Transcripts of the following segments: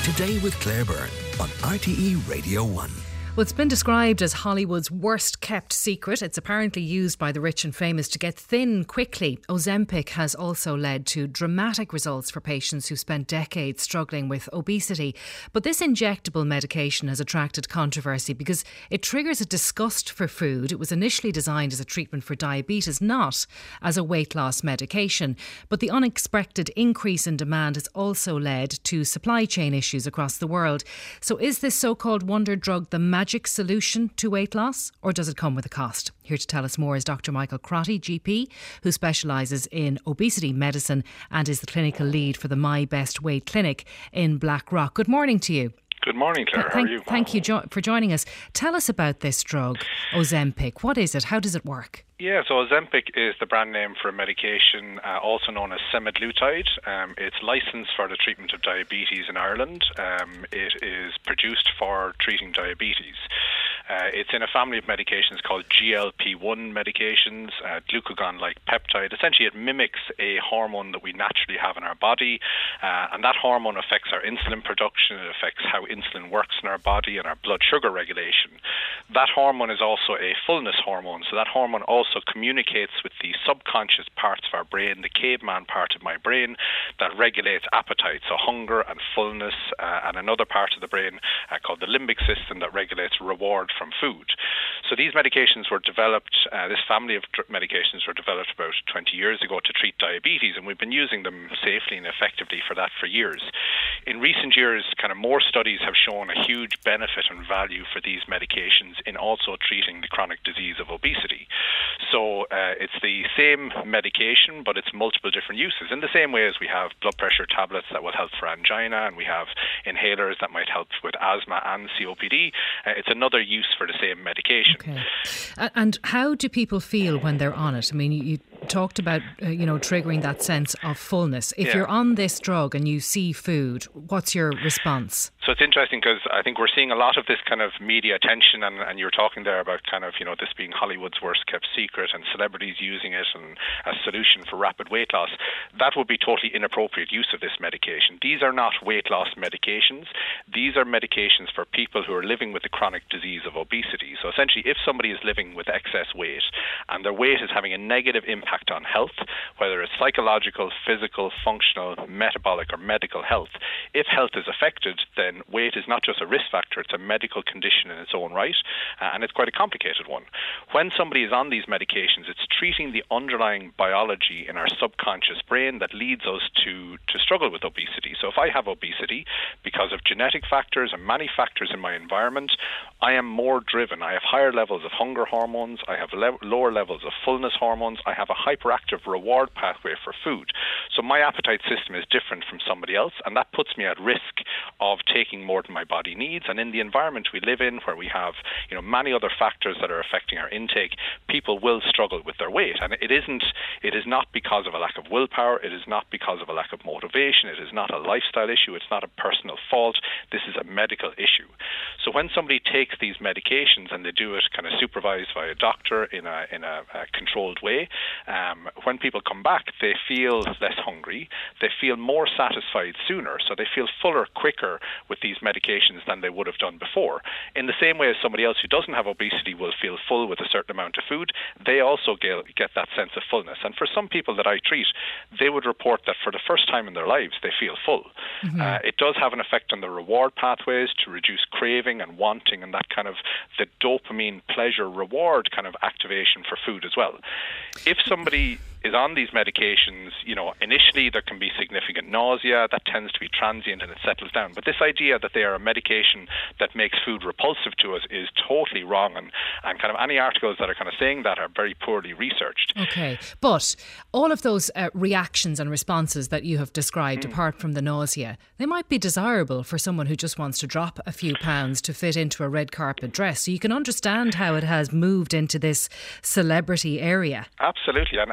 Today with Claire Byrne on RTE Radio 1. Well, it's been described as Hollywood's worst kept secret. It's apparently used by the rich and famous to get thin quickly. Ozempic has also led to dramatic results for patients who spent decades struggling with obesity. But this injectable medication has attracted controversy because it triggers a disgust for food. It was initially designed as a treatment for diabetes, not as a weight loss medication. But the unexpected increase in demand has also led to supply chain issues across the world. So is this so-called wonder drug the magic solution to weight loss, or does it come with a cost? Here to tell us more is Dr. Michael Crotty, GP, who specialises in obesity medicine and is the clinical lead for the My Best Weight Clinic in Blackrock. Good morning to you. Good morning, Claire. How are you? Thank you for joining us. Tell us about this drug, Ozempic. What is it? How does it work? Yeah, so Ozempic is the brand name for a medication also known as semaglutide. It's licensed for the treatment of diabetes in Ireland. It is produced for treating diabetes. It's in a family of medications called GLP-1 medications, glucagon-like peptide. Essentially, it mimics a hormone that we naturally have in our body, and that hormone affects our insulin production. It affects how insulin works in our body and our blood sugar regulation. That hormone is also a fullness hormone, so that hormone also communicates with the subconscious parts of our brain, the caveman part of my brain, that regulates appetite, so hunger and fullness, and another part of the brain called the limbic system that regulates reward from food. So these medications were developed, this family of medications were developed about 20 years ago to treat diabetes, and we've been using them safely and effectively for that for years. In recent years, kind of more studies have shown a huge benefit and value for these medications in also treating the chronic disease of obesity. So it's the same medication, but it's multiple different uses. In the same way as we have blood pressure tablets that will help for angina, and we have inhalers that might help with asthma and COPD, it's another use for the same medication. Okay. And how do people feel when they're on it? I mean, you talked about, triggering that sense of fullness. If you're on this drug and you see food, what's your response? So it's interesting because I think we're seeing a lot of this kind of media attention, and you're talking there about kind of, this being Hollywood's worst kept secret and celebrities using it and a solution for rapid weight loss. That would be totally inappropriate use of this medication. These are not weight loss medications. These are medications for people who are living with the chronic disease of obesity. So essentially, if somebody is living with excess weight and their weight is having a negative impact on health, whether it's psychological, physical, functional, metabolic or medical health, if health is affected, then weight is not just a risk factor, it's a medical condition in its own right, and it's quite a complicated one. When somebody is on these medications, it's treating the underlying biology in our subconscious brain that leads us to struggle with obesity. So if I have obesity because of genetic factors and many factors in my environment, I am more driven. I have higher levels of hunger hormones, I have lower levels of fullness hormones, I have a hyperactive reward pathway for food. So my appetite system is different from somebody else, and that puts me at risk of taking more than my body needs. And in the environment we live in, where we have many other factors that are affecting our intake, people will struggle with their weight. And it is not because of a lack of willpower, it is not because of a lack of motivation, it is not a lifestyle issue, it's not a personal fault, this is a medical issue. So when somebody takes these medications and they do it kind of supervised by a doctor in a controlled way, when people come back, they feel less hungry, they feel more satisfied sooner, so they feel fuller quicker with these medications than they would have done before. In the same way as somebody else who doesn't have obesity will feel full with a certain amount of food, they also get that sense of fullness. And for some people that I treat, they would report that for the first time in their lives, they feel full. Mm-hmm. It does have an effect on the reward pathways to reduce craving and wanting and that kind of the dopamine pleasure reward kind of activation for food as well. If somebody is on these medications, initially there can be significant nausea that tends to be transient and it settles down. But this idea that they are a medication that makes food repulsive to us is totally wrong, and kind of any articles that are kind of saying that are very poorly researched. Okay, but all of those reactions and responses that you have described, apart from the nausea, they might be desirable for someone who just wants to drop a few pounds to fit into a red carpet dress. So you can understand how it has moved into this celebrity area. Absolutely, and I think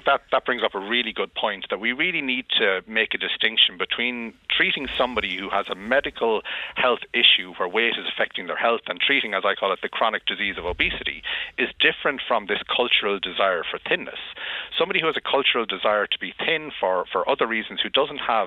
that brings up a really good point, that we really need to make a distinction between treating somebody who has a medical health issue where weight is affecting their health and treating, as I call it, the chronic disease of obesity is different from this cultural desire for thinness. Somebody who has a cultural desire to be thin for other reasons, who doesn't have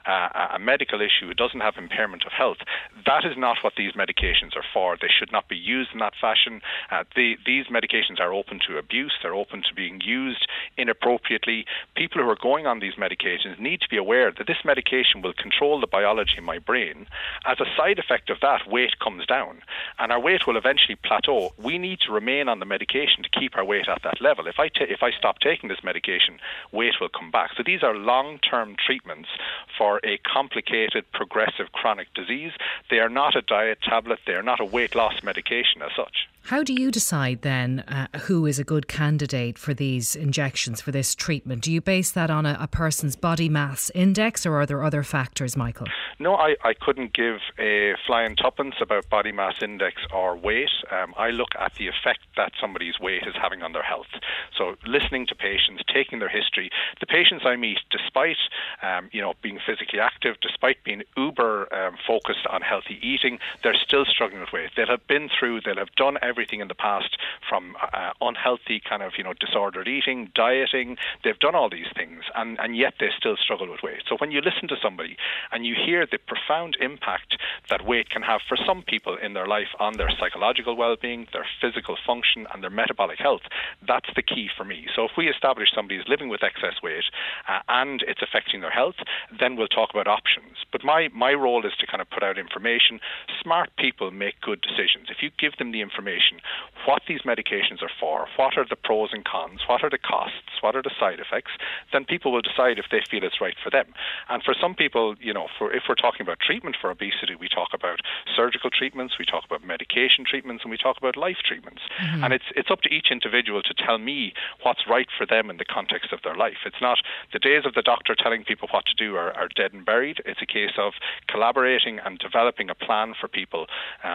a medical issue, who doesn't have impairment of health, that is not what these medications are for. They should not be used in that fashion. These medications are open to abuse. They're open to being used inappropriately. People who are going on these medications need to be aware that this medication will control the biology in my brain. As a side effect of that, weight comes down, and our weight will eventually plateau. We need to remain on the medication to keep our weight at that level. If I stop taking this medication, weight will come back. So these are long-term treatments for a complicated, progressive chronic disease. They are not a diet tablet. They are not a weight loss medication as such. How do you decide then who is a good candidate for these injections, for this treatment? Do you base that on a person's body mass index, or are there other factors, Michael? No, I couldn't give a flying tuppence about body mass index or weight. I look at the effect that somebody's weight is having on their health. So listening to patients, taking their history. The patients I meet, despite being physically active, despite being uber focused on healthy eating, they're still struggling with weight. They'll have done everything in the past, from unhealthy kind of disordered eating, dieting. They've done all these things, and yet they still struggle with weight. So when you listen to somebody and you hear the profound impact that weight can have for some people in their life on their psychological well-being, their physical function, and their metabolic health, that's the key for me. So if we establish somebody is living with excess weight and it's affecting their health, then we'll talk about options. But my role is to kind of put out information. Smart people make good decisions. If you give them the information, what these medications are for, what are the pros and cons, what are the costs, what are the side effects, then people will decide if they feel it's right for them. And for some people, if we're talking about treatment for obesity, we talk about surgical treatments, we talk about medication treatments, and we talk about life treatments. Mm-hmm. And it's up to each individual to tell me what's right for them in the context of their life. It's not the days of the doctor telling people what to do are dead and buried. It's a case of collaborating and developing a plan for people,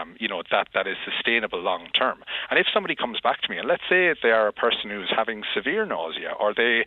that is sustainable long term. And if somebody comes back to me, and let's say they are a person who's having severe nausea, or they,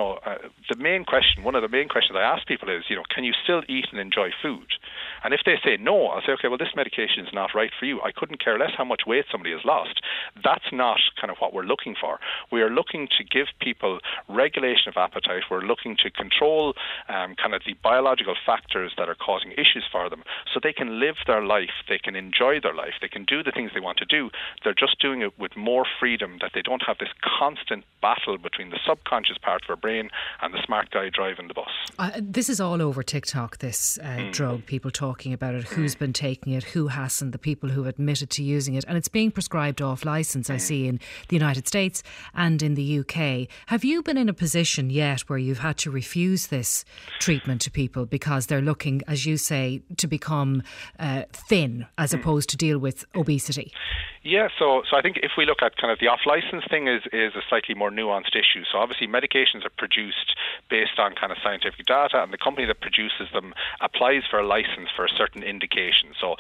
one of the main questions I ask people is, can you still eat and enjoy food? And if they say no, I'll say, okay, well, this medication is not right for you. I couldn't care less how much weight somebody has lost. That's not kind of what we're looking for. We are looking to give people regulation of appetite. We're looking to control kind of the biological factors that are causing issues for them, so they can live their life, they can enjoy their life, they can do the things they want to do. They're just doing it with more freedom, that they don't have this constant battle between the subconscious part of our brain and the smart guy driving the bus. This is all over TikTok, this drug, people talking about it, who's been taking it, who hasn't, the people who have admitted to using it, and it's being prescribed off licence, I see, in the United States and in the UK. Have you been in a position yet where you've had to refuse this treatment to people because they're looking, as you say, to become thin as opposed to deal with obesity? Yeah, so I think if we look at kind of the off-license thing is a slightly more nuanced issue. So obviously medications are produced based on kind of scientific data, and the company that produces them applies for a license for a certain indication. So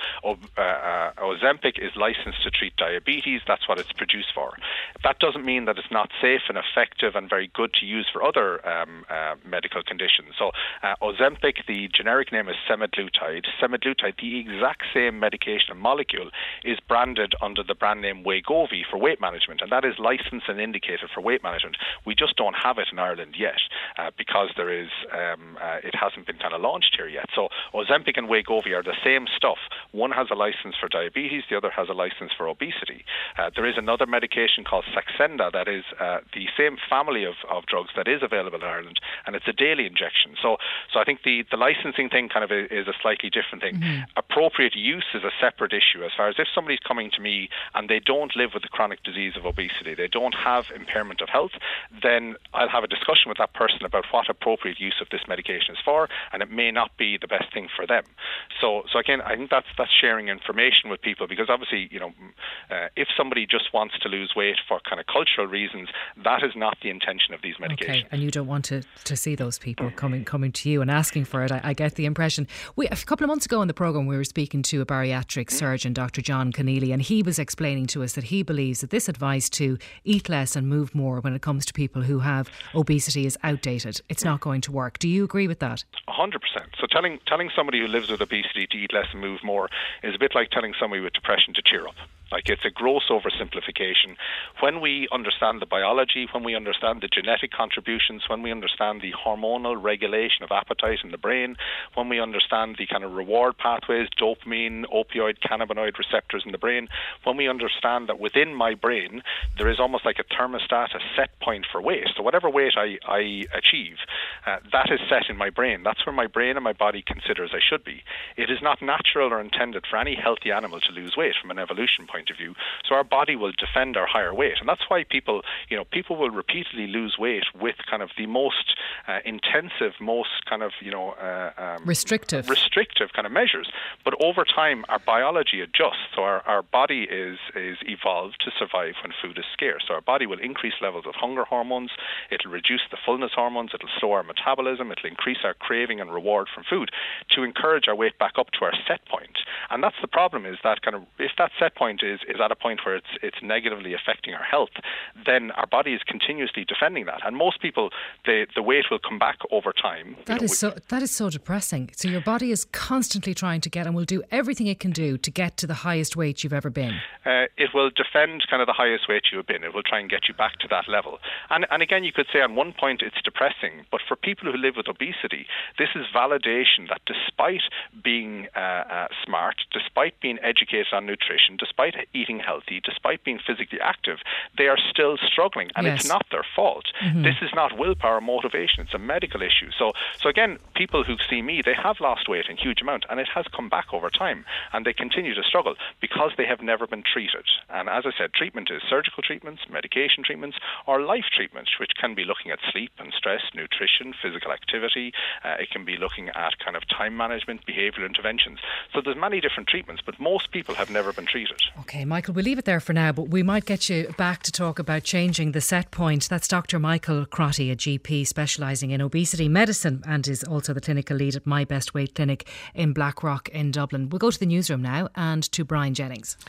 Ozempic is licensed to treat diabetes. That's what it's produced for. That doesn't mean that it's not safe and effective and very good to use for other medical conditions. So Ozempic, the generic name is semaglutide. Semaglutide, the exact same medication and molecule, is branded under the brand name Wegovy for weight management, and that is licensed and indicated for weight management. We just don't have it in Ireland yet because there is it hasn't been kind of launched here yet. So Ozempic and Wegovy are the same stuff. One has a license for diabetes, the other has a license for obesity. There is another medication called Saxenda that is the same family of drugs that is available in Ireland, and it's a daily injection. So I think the licensing thing kind of is a slightly different thing. Mm-hmm. Appropriate use is a separate issue. As far as if somebody's coming to me and they don't live with the chronic disease of obesity, they don't have impairment of health, then I'll have a discussion with that person about what appropriate use of this medication is for, and it may not be the best thing for them. So again, I think that's that's sharing information with people, because obviously, if somebody just wants to lose weight for kind of cultural reasons, that is not the intention of these medications. Okay, and you don't want to see those people coming to you and asking for it. I get the impression. A couple of months ago on the programme, we were speaking to a bariatric surgeon, Dr. John Keneally, and he was explaining to us that he believes that this advice to eat less and move more when it comes to people who have obesity is outdated. It's not going to work. Do you agree with that? 100%. So telling somebody who lives with obesity to eat less and move more is a bit like telling somebody with depression to cheer up. Like, it's a gross oversimplification. When we understand the biology, when we understand the genetic contributions, when we understand the hormonal regulation of appetite in the brain, when we understand the kind of reward pathways, dopamine, opioid, cannabinoid receptors in the brain, when we understand that within my brain there is almost like a thermostat, a set point for weight. So whatever weight I achieve, that is set in my brain. That's where my brain and my body considers I should be. It is not natural or intended for any healthy animal to lose weight from an evolution point of view. So our body will defend our higher weight, and that's why people will repeatedly lose weight with kind of the most intensive, most kind of restrictive kind of measures. But over time, our biology adjusts. So our body is evolved to survive when food is scarce. So our body will increase levels of hunger hormones. It'll reduce the fullness hormones. It'll slow our metabolism. It'll increase our craving and reward from food to encourage our weight back up to our set point. And that's the problem, is that kind of if that set point is at a point where it's negatively affecting our health, then our body is continuously defending that. And most people, the weight will come back over time. That is so depressing. So your body is constantly trying to get, and will do everything it can do to get to the highest weight you've ever been. It will defend kind of the highest weight you have been. It will try and get you back to that level. And again, you could say on one point it's depressing, but for people who live with obesity, this is validation that despite being smart, despite being educated on nutrition, despite eating healthy, despite being physically active, they are still struggling, and yes. It's not their fault. Mm-hmm. This is not willpower, motivation. It's a medical issue. So again, people who see me, they have lost weight in huge amount, and it has come back over time, and they continue to struggle because they have never been treated. And as I said, treatment is surgical treatments, medication treatments, or life treatments, which can be looking at sleep and stress, nutrition, physical activity. It can be looking at kind of time management, behavioural interventions. So there's many different treatments, but most people have never been treated. Okay, Michael, we'll leave it there for now, but we might get you back to talk about changing the set point. That's Dr. Michael Crotty, a GP specialising in obesity medicine, and is also the clinical lead at My Best Weight Clinic in Blackrock in Dublin. We'll go to the newsroom now and to Brian Jennings.